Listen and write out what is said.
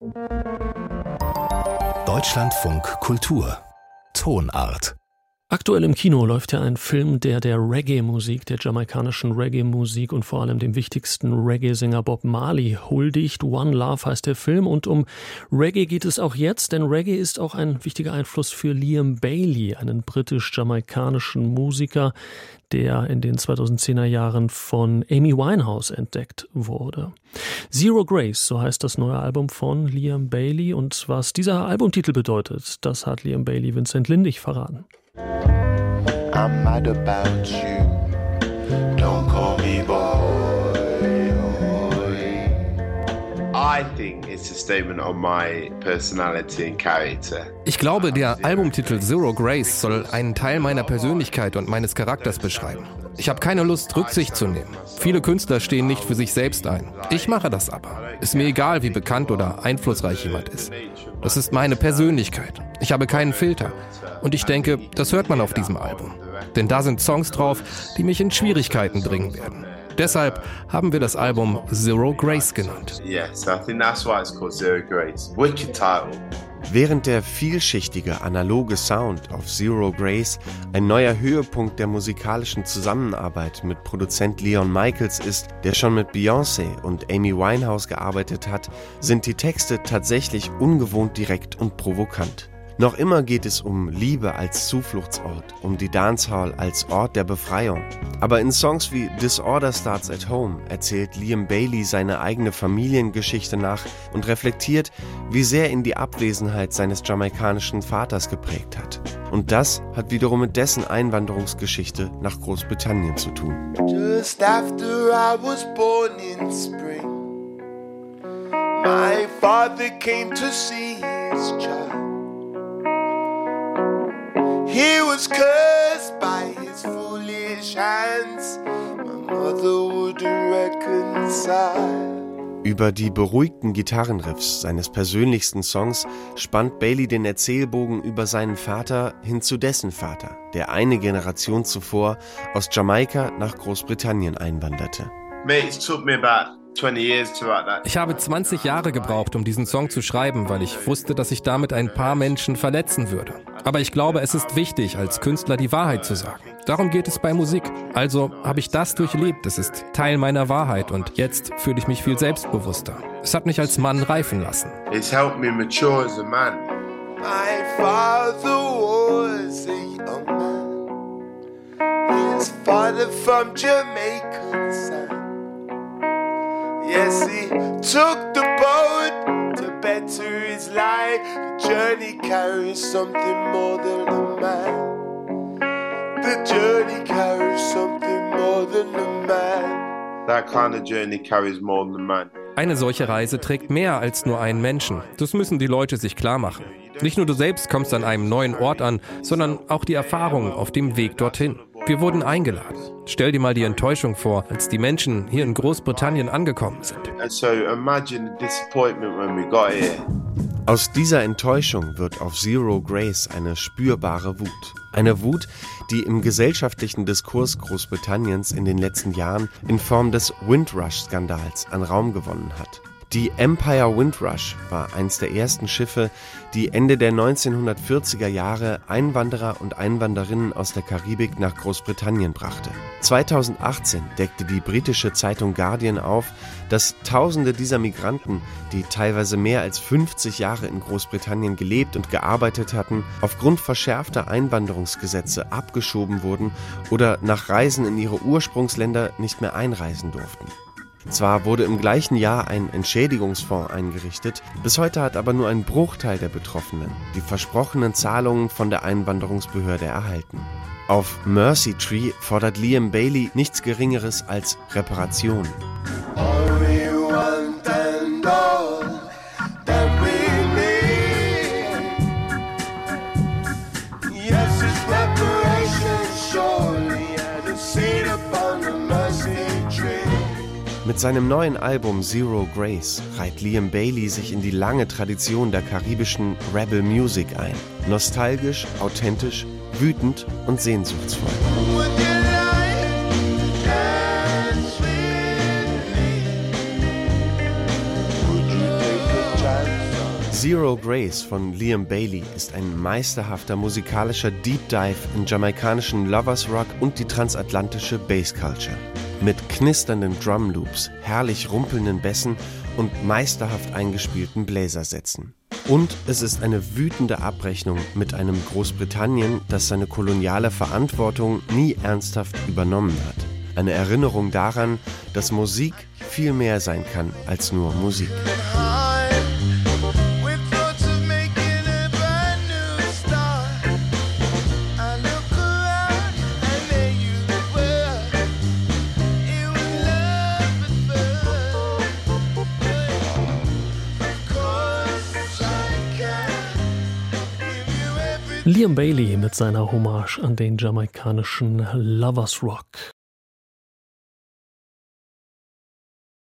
Deutschlandfunk Kultur Tonart. Aktuell im Kino läuft ja ein Film, der Reggae-Musik, der jamaikanischen Reggae-Musik und vor allem dem wichtigsten Reggae-Sänger Bob Marley huldigt. One Love heißt der Film und um Reggae geht es auch jetzt, denn Reggae ist auch ein wichtiger Einfluss für Liam Bailey, einen britisch-jamaikanischen Musiker, der in den 2010er Jahren von Amy Winehouse entdeckt wurde. Zero Grace, so heißt das neue Album von Liam Bailey, und was dieser Albumtitel bedeutet, das hat Liam Bailey Vincent Lindig verraten. I'm mad about you. Don't call me boy. I think it's a statement on my personality and character. Ich glaube, der Albumtitel Zero Grace soll einen Teil meiner Persönlichkeit und meines Charakters beschreiben. Ich habe keine Lust, Rücksicht zu nehmen. Viele Künstler stehen nicht für sich selbst ein. Ich mache das aber. Ist mir egal, wie bekannt oder einflussreich jemand ist. Das ist meine Persönlichkeit. Ich habe keinen Filter. Und ich denke, das hört man auf diesem Album. Denn da sind Songs drauf, die mich in Schwierigkeiten bringen werden. Deshalb haben wir das Album Zero Grace genannt. Yes, I think that's why it's called Zero Grace. Wicked title. Während der vielschichtige analoge Sound auf Zero Grace ein neuer Höhepunkt der musikalischen Zusammenarbeit mit Produzent Leon Michaels ist, der schon mit Beyoncé und Amy Winehouse gearbeitet hat, sind die Texte tatsächlich ungewohnt direkt und provokant. Noch immer geht es um Liebe als Zufluchtsort, um die Dancehall als Ort der Befreiung. Aber in Songs wie Disorder Starts at Home erzählt Liam Bailey seine eigene Familiengeschichte nach und reflektiert, wie sehr ihn die Abwesenheit seines jamaikanischen Vaters geprägt hat. Und das hat wiederum mit dessen Einwanderungsgeschichte nach Großbritannien zu tun. Just after I was born in spring, my father came to see his child. He was cursed by his foolish hands. My mother wouldn't reconcile. Über die beruhigten Gitarrenriffs seines persönlichsten Songs spannt Bailey den Erzählbogen über seinen Vater hin zu dessen Vater, der eine Generation zuvor aus Jamaika nach Großbritannien einwanderte. Mate, it took me about 20 years to write that. Ich habe 20 Jahre gebraucht, um diesen Song zu schreiben, weil ich wusste, dass ich damit ein paar Menschen verletzen würde. Aber ich glaube, es ist wichtig, als Künstler die Wahrheit zu sagen. Darum geht es bei Musik. Also habe ich das durchlebt. Es ist Teil meiner Wahrheit und jetzt fühle ich mich viel selbstbewusster. Es hat mich als Mann reifen lassen. It's helped me mature as a man. My father was a young man. His father from Jamaican side. Yes, he took the boat to better his life. The journey carries something more than a man. The journey carries something more than a man. That kind of journey carries more than a man. Eine solche Reise trägt mehr als nur einen Menschen. Das müssen die Leute sich klar machen. Nicht nur du selbst kommst an einem neuen Ort an, sondern auch die Erfahrungen auf dem Weg dorthin. Wir wurden eingeladen. Stell dir mal die Enttäuschung vor, als die Menschen hier in Großbritannien angekommen sind. And so imagine the disappointment when we got here. Aus dieser Enttäuschung wird auf Zero Grace eine spürbare Wut. Eine Wut, die im gesellschaftlichen Diskurs Großbritanniens in den letzten Jahren in Form des Windrush-Skandals an Raum gewonnen hat. Die Empire Windrush war eines der ersten Schiffe, die Ende der 1940er Jahre Einwanderer und Einwanderinnen aus der Karibik nach Großbritannien brachte. 2018 deckte die britische Zeitung Guardian auf, dass Tausende dieser Migranten, die teilweise mehr als 50 Jahre in Großbritannien gelebt und gearbeitet hatten, aufgrund verschärfter Einwanderungsgesetze abgeschoben wurden oder nach Reisen in ihre Ursprungsländer nicht mehr einreisen durften. Zwar wurde im gleichen Jahr ein Entschädigungsfonds eingerichtet, bis heute hat aber nur ein Bruchteil der Betroffenen die versprochenen Zahlungen von der Einwanderungsbehörde erhalten. Auf Mercy Tree fordert Liam Bailey nichts Geringeres als Reparation. Mit seinem neuen Album Zero Grace reiht Liam Bailey sich in die lange Tradition der karibischen Rebel Music ein. Nostalgisch, authentisch, wütend und sehnsuchtsvoll. Zero Grace von Liam Bailey ist ein meisterhafter musikalischer Deep Dive in jamaikanischen Lovers Rock und die transatlantische Bass Culture. Mit knisternden Drum Loops, herrlich rumpelnden Bässen und meisterhaft eingespielten Bläsersätzen. Und es ist eine wütende Abrechnung mit einem Großbritannien, das seine koloniale Verantwortung nie ernsthaft übernommen hat. Eine Erinnerung daran, dass Musik viel mehr sein kann als nur Musik. Liam Bailey mit seiner Hommage an den jamaikanischen Lovers Rock.